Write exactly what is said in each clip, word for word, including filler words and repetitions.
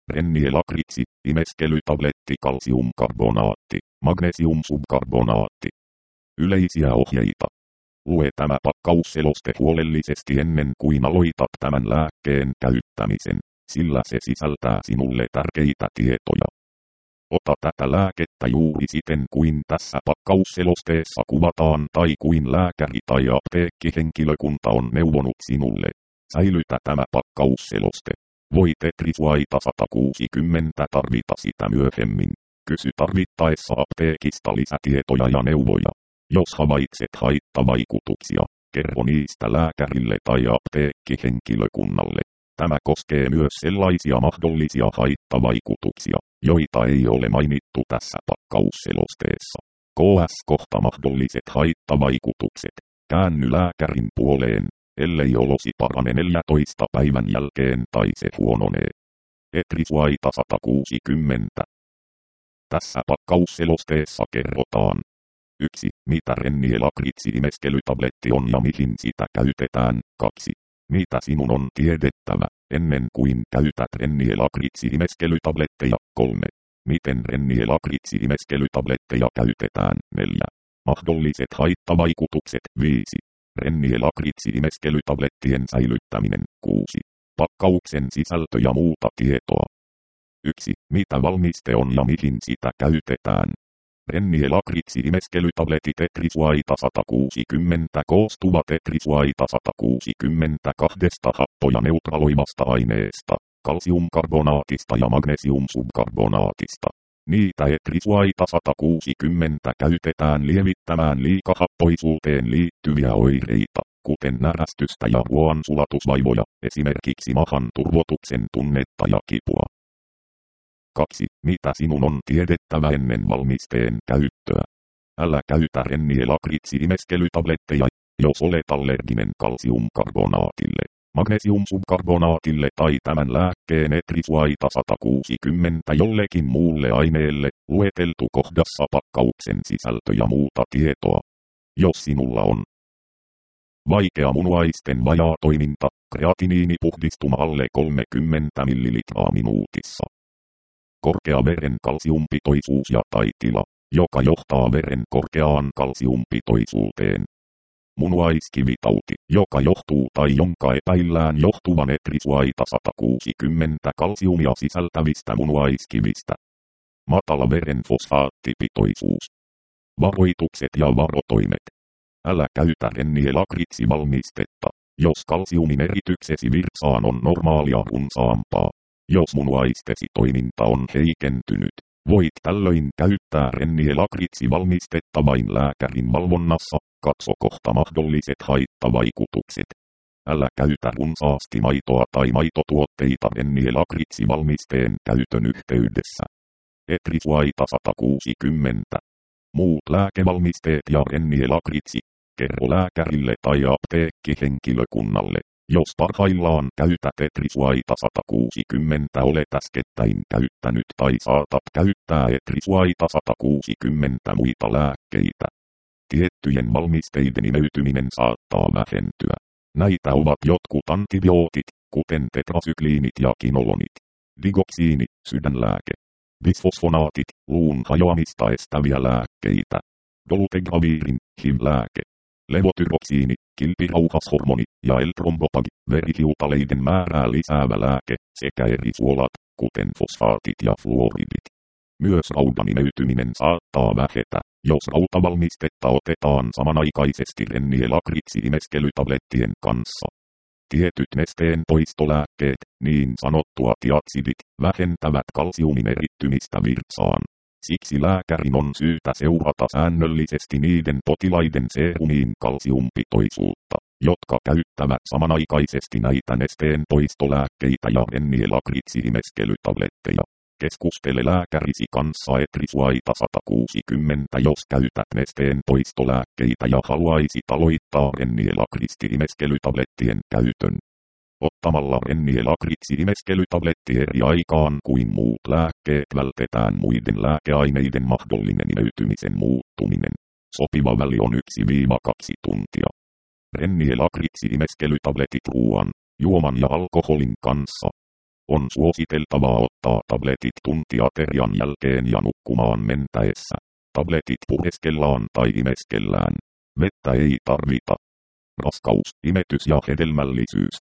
Rennielakritsi, imeskelytabletti, kalsiumkarbonaatti, magnesiumsubkarbonaatti. Yleisiä ohjeita. Lue tämä pakkausseloste huolellisesti ennen kuin aloitat tämän lääkkeen käyttämisen, sillä se sisältää sinulle tärkeitä tietoja. Ota tätä lääkettä juuri siten kuin tässä pakkausselosteessa kuvataan tai kuin lääkäri tai apteekkihenkilökunta on neuvonut sinulle. Säilytä tämä pakkausseloste. Voit Etrisuaita sata kuusikymmentä tarvita sitä myöhemmin. Kysy tarvittaessa apteekista lisätietoja ja neuvoja. Jos havaitset haittavaikutuksia, kerro niistä lääkärille tai apteekkihenkilökunnalle. Tämä koskee myös sellaisia mahdollisia haittavaikutuksia, joita ei ole mainittu tässä pakkausselosteessa. K S kohta mahdolliset haittavaikutukset. Käänny lääkärin puoleen, ellei olosi parane neljäntoista päivän jälkeen tai se huononee. Etrisuaita sata kuusikymmentä. Tässä pakkausselosteessa kerrotaan. yksi. Mitä rennielakritsi-imeskelytabletti on ja mihin sitä käytetään. kaksi. Mitä sinun on tiedettävä, ennen kuin käytät rennielakritsi-imeskelytabletteja. kolme. Miten rennielakritsi-imeskelytabletteja käytetään. neljä. Mahdolliset haittavaikutukset. viisi. Rennielakritsi-imeskelytablettien säilyttäminen. kuusi. Pakkauksen sisältö ja muuta tietoa. yksi. Mitä valmiste on ja mihin sitä käytetään. Rennielakritsi-imeskelytabletit Etrisuaita sata kuusikymmentä koostuvat Etrisuaita sata kuusikymmentä kahdesta happoja neutraloivasta aineesta, kalsiumkarbonaatista ja magnesiumsubkarbonaatista. Niitä Etrisuaita sata kuusikymmentä käytetään lievittämään liikahappoisuuteen liittyviä oireita, kuten närästystä ja ruoansulatusvaivoja, esimerkiksi mahan turvotuksen tunnetta ja kipua. kaksi. Mitä sinun on tiedettävä ennen valmisteen käyttöä? Älä käytä rennielakritsi-imeskelytabletteja, jos olet allerginen kalsiumkarbonaatille, magnesiumsubkarbonaatille tai tämän lääkkeen Etrisuaita sata kuusikymmentä jollekin muulle aineelle, lueteltu kohdassa pakkauksen sisältö ja muuta tietoa. Jos sinulla on vaikea munuaisten vajaatoiminta, kreatiniinipuhdistuma alle kolmekymmentä millilitraa minuutissa. Korkea veren kalsiumpitoisuus ja tai tila, joka johtaa veren korkeaan kalsiumpitoisuuteen. Munuaiskivitauti, joka johtuu tai jonka epäillään johtuvan Etrisuaita sata kuusikymmentä kalsiumia sisältävistä munuaiskivistä. Matala veren fosfaattipitoisuus. Varoitukset ja varotoimet. Älä käytä rennielakritsi-valmistetta, jos kalsiumin erityksesi virtsaan on normaalia runsaampaa. Jos munuaistesi toiminta on heikentynyt, voit tällöin käyttää rennielakritsi-valmistetta vain lääkärin valvonnassa. Katso kohta mahdolliset haittavaikutukset. Älä käytä runsaasti maitoa tai maitotuotteita rennielakritsi-valmisteen käytön yhteydessä. Etrisuaita sata kuusikymmentä. Muut lääkevalmisteet ja rennielakritsi. Kerro lääkärille tai apteekkihenkilökunnalle. Jos parhaillaan käytät Etrisuaita sata kuusikymmentä olet äskettäin käyttänyt tai saatat käyttää Etrisuaita sata kuusikymmentä muita lääkkeitä. Tiettyjen valmisteiden imeytyminen saattaa vähentyä. Näitä ovat jotkut antibiootit, kuten tetrasykliinit ja kinolonit. Digoksiini, sydänlääke. Bisfosfonaatit, luun hajoamista estäviä lääkkeitä. Dolutegravirin, H I V-lääke. Levotyroksiini, kilpirauhashormoni ja L-trombopag, verihiutaleiden määrää lisäävä lääke, sekä eri suolat, kuten fosfaatit ja fluoridit. Myös raudan imeytyminen saattaa vähetä, jos rautavalmistetta otetaan samanaikaisesti rennielakritsi-imeskelytablettien kanssa. Tietyt nesteen poistolääkkeet, niin sanottua tiatsidit, vähentävät kalsiumin erittymistä virtsaan. Siksi lääkärin on syytä seurata säännöllisesti niiden potilaiden serumiin kalsiumpitoisuutta, jotka käyttävät samanaikaisesti näitä nesteen poistolääkkeitä ja rennielakritsi-imeskelytabletteja. Keskustele lääkärisi kanssa Etrisuaita sata kuusikymmentä jos käytät nesteen poistolääkkeitä ja haluaisit aloittaa rennielakritsi-imeskelytablettien käytön. Ottamalla rennielakritsi-imeskelytabletti eri aikaan kuin muut lääkkeet vältetään muiden lääkeaineiden mahdollinen imeytymisen muuttuminen. Sopiva väli on yksi kaksi tuntia. Rennielakritsi-imeskelytabletit ruoan, juoman ja alkoholin kanssa. On suositeltavaa ottaa tabletit tuntiaterian jälkeen ja nukkumaan mentäessä. Tabletit pureskellaan tai imeskellään. Vettä ei tarvita. Raskaus, imetys ja hedelmällisyys.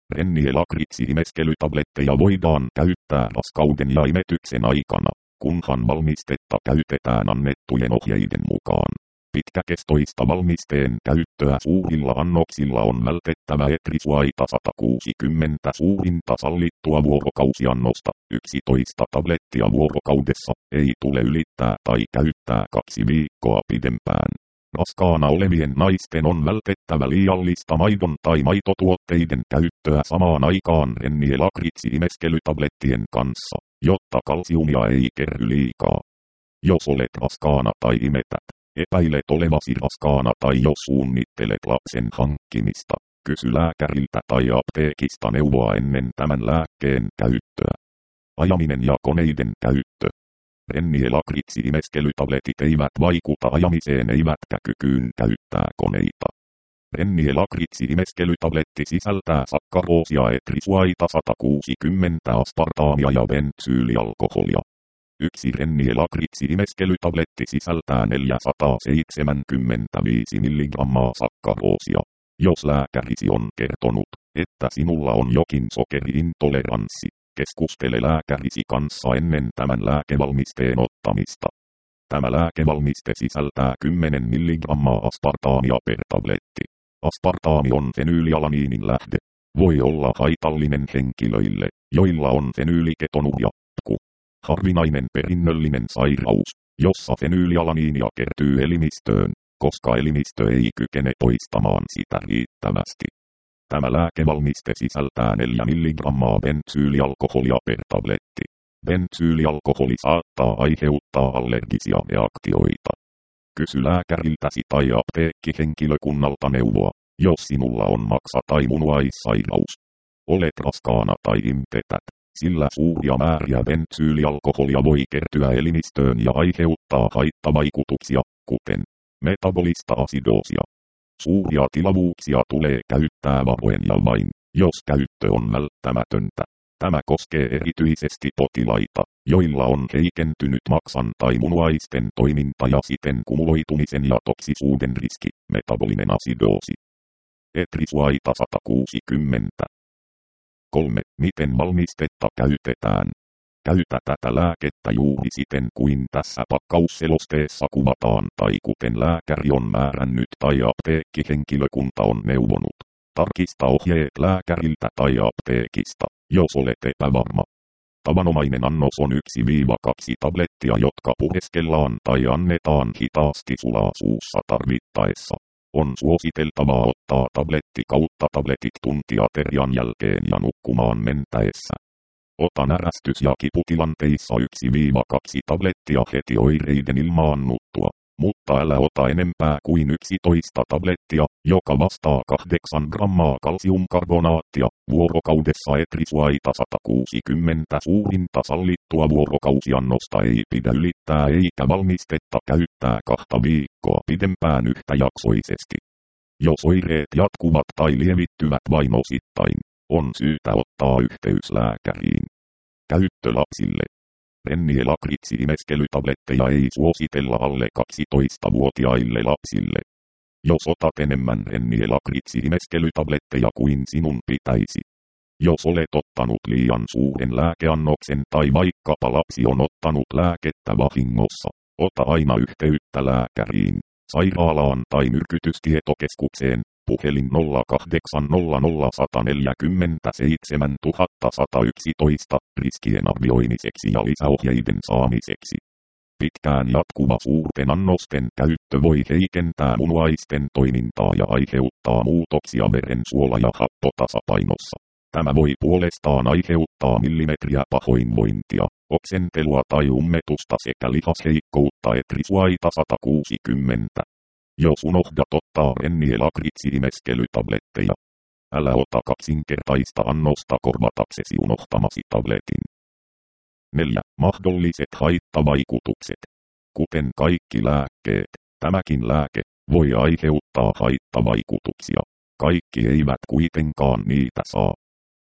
Rennielakritsi-imeskelytabletteja voidaan käyttää raskauden ja imetyksen aikana, kunhan valmistetta käytetään annettujen ohjeiden mukaan. Pitkäkestoista valmisteen käyttöä suurilla annoksilla on vältettävä etrisuaita sata kuusikymmentä suurinta sallittua vuorokausiannosta, yksitoista tablettia vuorokaudessa, ei tule ylittää tai käyttää kaksi viikkoa pidempään. Raskaana olevien naisten on vältettävä liiallista maidon tai maitotuotteiden käyttöä samaan aikaan rennielakritsi-imeskelytablettien kanssa, jotta kalsiumia ei kerry liikaa. Jos olet raskaana tai imetät, epäilet olevasi raskaana tai jos suunnittelet lapsen hankkimista, kysy lääkäriltä tai apteekista neuvoa ennen tämän lääkkeen käyttöä. Ajaminen ja koneiden käyttö. Rennielakritsi-imeskelytabletit eivät vaikuta ajamiseen eivätkä kykyyn käyttää koneita. Rennielakritsi-imeskelytabletti sisältää sakkaroosia, etrisuaita sata kuusikymmentä, aspartaamia ja bensyylialkoholia. Yksi rennielakritsi-imeskelytabletti sisältää neljäsataaseitsemänkymmentäviisi milligrammaa sakkaroosia. Jos lääkärisi on kertonut, että sinulla on jokin sokeriintoleranssi, keskustele lääkärisi kanssa ennen tämän lääkevalmisteen ottamista. Tämä lääkevalmiste sisältää kymmenen milligrammaa aspartaamia per tabletti. Aspartaami on fenyylialaniinin lähde. Voi olla haitallinen henkilöille, joilla on fenyyliketonuria. Harvinainen perinnöllinen sairaus, jossa fenyylialaniinia kertyy elimistöön, koska elimistö ei kykene poistamaan sitä riittävästi. Tämä lääkevalmiste sisältää neljä milligrammaa bensyylialkoholia per tabletti. Bensyylialkoholi saattaa aiheuttaa allergisia reaktioita. Kysy lääkäriltäsi tai apteekkihenkilökunnalta neuvoa, jos sinulla on maksa- tai munuaissairaus. Olet raskaana tai imtetät, sillä suuria määriä bensyylialkoholia voi kertyä elimistöön ja aiheuttaa haittavaikutuksia, kuten metabolista asidoosia. Suuria tilavuuksia tulee käyttää varoen ja vain, jos käyttö on välttämätöntä. Tämä koskee erityisesti potilaita, joilla on heikentynyt maksan tai munuaisten toiminta ja siten kumuloitumisen ja toksisuuden riski, metabolinen asidoosi. Etrisuaita sata kuusikymmentä. kolme. Miten valmistetta käytetään? Käytä tätä lääkettä juuri siten kuin tässä pakkausselosteessa kuvataan tai kuten lääkäri on määrännyt tai apteekkihenkilökunta on neuvonut. Tarkista ohjeet lääkäriltä tai apteekista, jos olet epävarma. Tavanomainen annos on yksi kaksi tablettia, jotka pureskellaan tai annetaan hitaasti sulaa suussa tarvittaessa. On suositeltavaa ottaa tabletti kautta tabletit tuntiaterian jälkeen ja nukkumaan mentäessä. Ota närästys- ja kiputilanteissa yksi kaksi tablettia heti oireiden ilmaannuttua, mutta älä ota enempää kuin yksitoista tablettia, joka vastaa kahdeksan grammaa kalsiumkarbonaattia, vuorokaudessa etrisuaita sata kuusikymmentä suurinta sallittua vuorokausiannosta ei pidä ylittää eikä valmistetta käyttää kahta viikkoa pidempään yhtäjaksoisesti. Jos oireet jatkuvat tai lievittyvät vain osittain, on syytä ottaa yhteys lääkäriin. Käyttö lapsille. Rennielakritsi-imeskelytabletteja ei suositella alle kaksitoistavuotiaille lapsille. Jos otat enemmän rennielakritsi-imeskelytabletteja kuin sinun pitäisi. Jos olet ottanut liian suuren lääkeannoksen tai vaikkapa lapsi on ottanut lääkettä vahingossa, ota aina yhteyttä lääkäriin, sairaalaan tai myrkytystietokeskukseen, puhelin nolla kahdeksan nolla nolla yksi neljä seitsemän yksi yksi yksi, riskien arvioimiseksi ja lisäohjeiden saamiseksi. Pitkään jatkuva suurten annosten käyttö voi heikentää munuaisten toimintaa ja aiheuttaa muutoksia verensuola- ja happotasapainossa. Tämä voi puolestaan aiheuttaa millimetriä pahoinvointia, oksentelua tai ummetusta sekä lihasheikkoutta etrisuaita sata kuusikymmentä. Jos unohdat ottaa rennielakritsi-imeskelytabletteja, älä ota kaksinkertaista annosta korvataksesi unohtamasi tabletin. neljä. Mahdolliset haittavaikutukset. Kuten kaikki lääkkeet, tämäkin lääke voi aiheuttaa haittavaikutuksia. Kaikki eivät kuitenkaan niitä saa.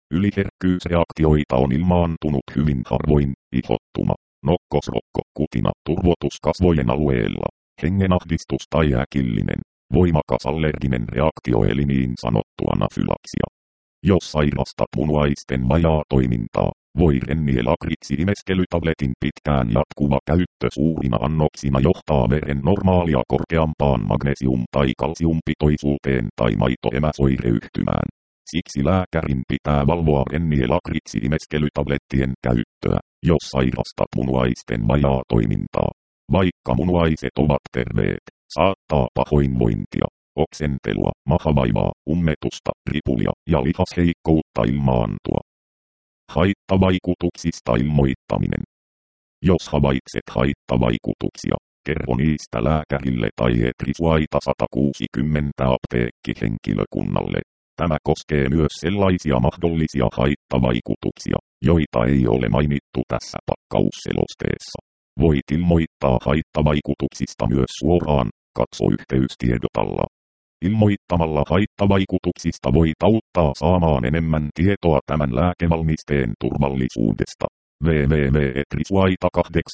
Yliherkkyysreaktioita on ilmaantunut hyvin harvoin, ihottuma, nokkosrokko, kutina, turvotus kasvojen alueella, hengenahdistus tai äkillinen, voimakas allerginen reaktio eli niin sanottu anafylaksia. Jos sairastat munuaisten vajaa toimintaa, voi rennielakriksi-imeskelytabletin pitkään jatkuva käyttö suurina annoksina johtaa veren normaalia korkeampaan magnesium- tai kalsiumpitoisuuteen tai maitoemäsoireyhtymään. Siksi lääkärin pitää valvoa rennielakriksi-imeskelytablettien käyttöä, jos sairastat munuaisten vajaa toimintaa. Vaikka munuaiset ovat terveet, saattaa pahoinvointia, oksentelua, mahavaivaa, ummetusta, ripulia ja lihasheikkoutta ilmaantua. Haittavaikutuksista ilmoittaminen. Jos havaitset haittavaikutuksia, kerro niistä lääkärille tai Etrisuaita sata kuusikymmentä apteekkihenkilökunnalle. Tämä koskee myös sellaisia mahdollisia haittavaikutuksia, joita ei ole mainittu tässä pakkausselosteessa. Voit ilmoittaa haittavaikutuksista myös suoraan, katso yhteystiedotalla. Ilmoittamalla haittavaikutuksista voit auttaa saamaan enemmän tietoa tämän lääkevalmisteen turvallisuudesta. double-u double-u double-u piste etrisuaita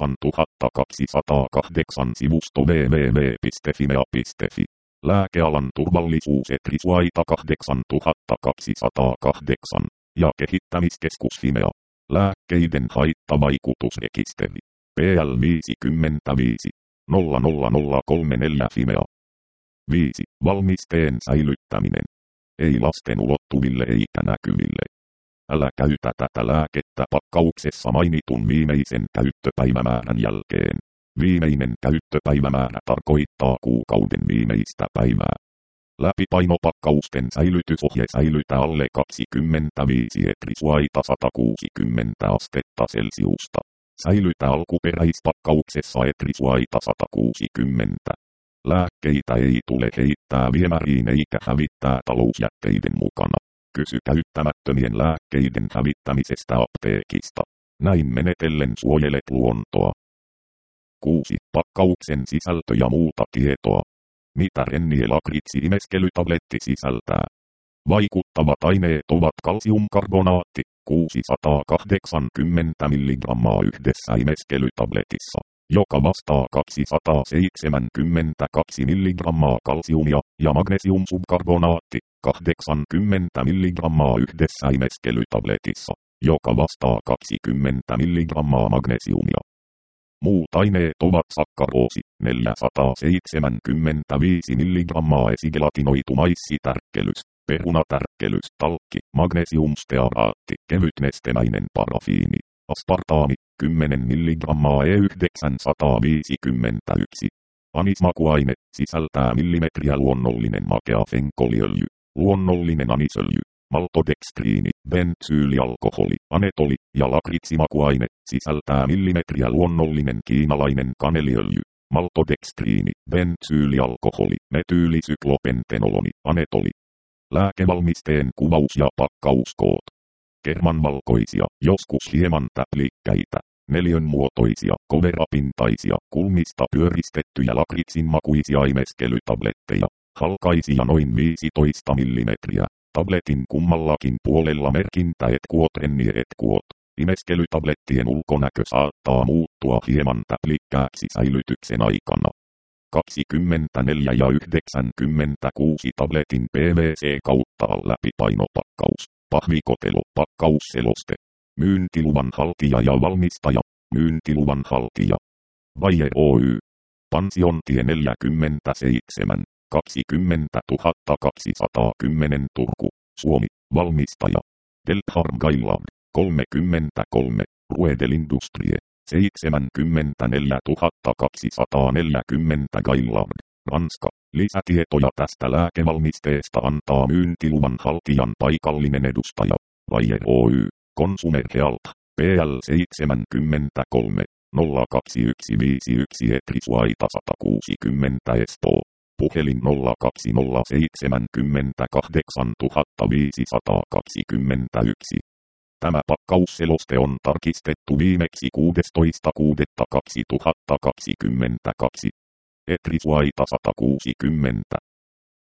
kahdeksantuhattakaksisataakahdeksan sivusto double-u double-u double-u piste fimea piste fi. Lääkealan turvallisuus Etrisuaita kahdeksantuhattakaksisataakahdeksan ja kehittämiskeskus Fimea. Lääkkeiden haittavaikutusrekisteri. P L viisikymmentäviisi nolla nolla nolla kolmekymmentäneljä Fimea. viisi. Valmisteen säilyttäminen. Ei lasten ulottuville eikä näkyville. Älä käytä tätä lääkettä pakkauksessa mainitun viimeisen käyttöpäivämäärän jälkeen. Viimeinen käyttöpäivämäärä tarkoittaa kuukauden viimeistä päivää. Läpipainopakkausten säilytysohje säilytä alle kaksikymmentäviisi Etrisuaita sata kuusikymmentä astetta Celsiusta. Säilytä alkuperäispakkauksessa Etrisuaita sata kuusikymmentä. Lääkkeitä ei tule heittää viemäriin eikä hävittää talousjätteiden mukana. Kysy käyttämättömien lääkkeiden hävittämisestä apteekista. Näin menetellen suojelet luontoa. kuusi. Pakkauksen sisältö ja muuta tietoa. Mitä rennielakriksi-imeskelytabletti sisältää? Vaikuttavat aineet ovat kalsiumkarbonaatti, kuusisataakahdeksankymmentä milligrammaa yhdessä imeskelytabletissa, joka vastaa kaksisataaseitsemänkymmentäkaksi milligrammaa kalsiumia, ja magnesiumsubkarbonaatti, kahdeksankymmentä milligrammaa yhdessä imeskelytabletissa, joka vastaa kaksikymmentä milligrammaa magnesiumia. Muut aineet ovat sakkaroosi, neljäsataaseitsemänkymmentäviisi milligrammaa esigelatinoitu maissitärkkelys, perunatärkkelys, talkki, magnesiumstearaatti, kevytnestemäinen parafiini, aspartaami, kymmenen milligrammaa E yhdeksänsataaviisikymmentäyksi. Anismakuaine, sisältää millimetriä luonnollinen makea fenkoliöljy, luonnollinen anisöljy, maltodekstriini, bensyylialkoholi, anetoli ja lakritsimakuaine, sisältää millimetriä luonnollinen kiinalainen kaneliöljy, maltodekstriini, bensyylialkoholi, metyylisyklopentenoloni, anetoli. Lääkevalmisteen kuvaus ja pakkauskoot. Kermanvalkoisia, joskus hieman täplikkäitä, neliönmuotoisia, koverapintaisia, kulmista pyöristettyjä lakritsinmakuisia imeskelytabletteja, halkaisia noin viisitoista millimetriä. Tabletin kummallakin puolella merkintä et kuot rennie et kuot. Imeskelytablettien ulkonäkö saattaa muuttua hieman täplikkääksi säilytyksen aikana. kaksikymmentäneljä ja yhdeksänkymmentäkuusi tabletin P V C kautta läpipainopakkaus. Pahvikotelo, pakkausseloste. Myyntiluvan haltija ja valmistaja. Myyntiluvan haltija. Bayer Oy. Pansiontie neljäkymmentäseitsemän. kaksikymmentätuhatta kaksisataakymmenen Turku, Suomi, valmistaja. Deltharm Gaillard, kolmekymmentäkolme, Ruedel Industrie, seitsemänkymmentäneljätuhatta kaksisataaneljäkymmentä Gaillard, Ranska. Lisätietoja tästä lääkevalmisteesta antaa myyntiluvan haltijan paikallinen edustaja. Bayer Oy, Consumer Health, P L seitsemänkymmentäkolme, nolla kaksi yksi viisi yksi Etrisuaita sata kuusikymmentä Espoo. Puhelin nolla kaksi nolla seitsemän kahdeksan viisisataakaksikymmentäyksi. Tämä pakkausseloste on tarkistettu viimeksi kuudestoista kuudetta kaksituhattakaksikymmentäkaksi. Etrisuaita sata kuusikymmentä.